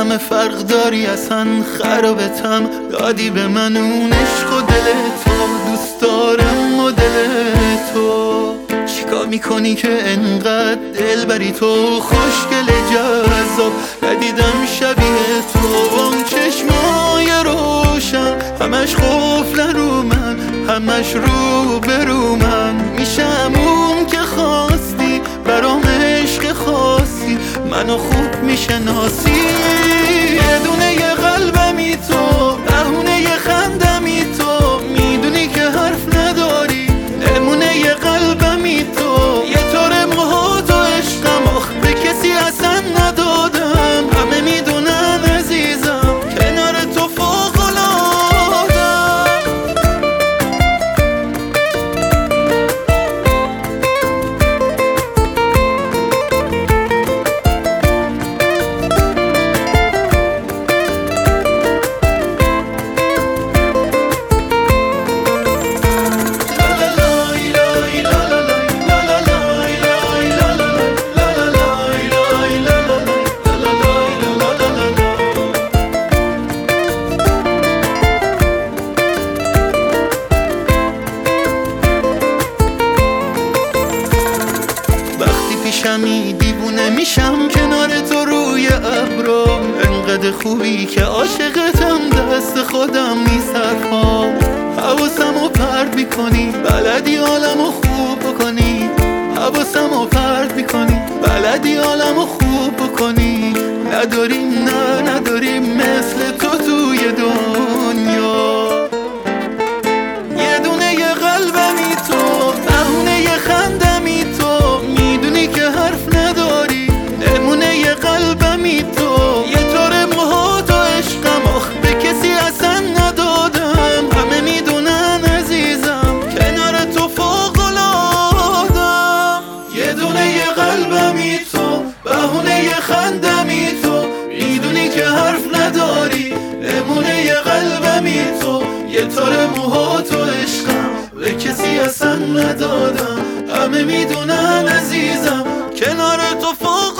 همه فرق داری اصلا خرابتم دادی به من اون عشق و دل تو دوست دارم مدل تو چیکار میکنی که انقدر دل بری تو خوشگل جذاب ندیدم شبیه تو اون چشمای روشن همش قفل رو من همش رو برو من میشم اون که خواستی برام عشق خاصی منو خوب میشناسی یه دونه یه قلبمی تو بهونه یه خندمی تو میدونی که حرف نداری نمونه یه قلبمی تو یه طور موهات و عشقم آخ به کسی اصلا ندادم همه میدونن عزیزم کنار تو فوق‌العاده‌ام پیشمی دیوونه میشم کنار تو روی ابرام انقدر خوبی که عاشقتم دست خودم میصرفام حواسمو پرت میکنی بلدی حالمو خوب بکنی حواسمو پرت میکنی بلدی حالمو خوب بکنی نداریم نه نداریم مثل تو توی دنیا یه دونه یه قلبمی تو بهونه یه خندمی تو میدونی که حرف نداری نمونه یه قلبمی تو یه طور موهات و عشقم آخ به کسی اصلا ندادم همه میدونن عزیزم کنار تو فوق‌العاده‌ام یه دونه یه قلبمی تو بهونه یه خندمی تو میدونی که حرف نداری نمونه یه قلبمی تو یه طور موهات و عشقم به کسی اصلا ندادم همه میدونن عزیزم کنار تو فوق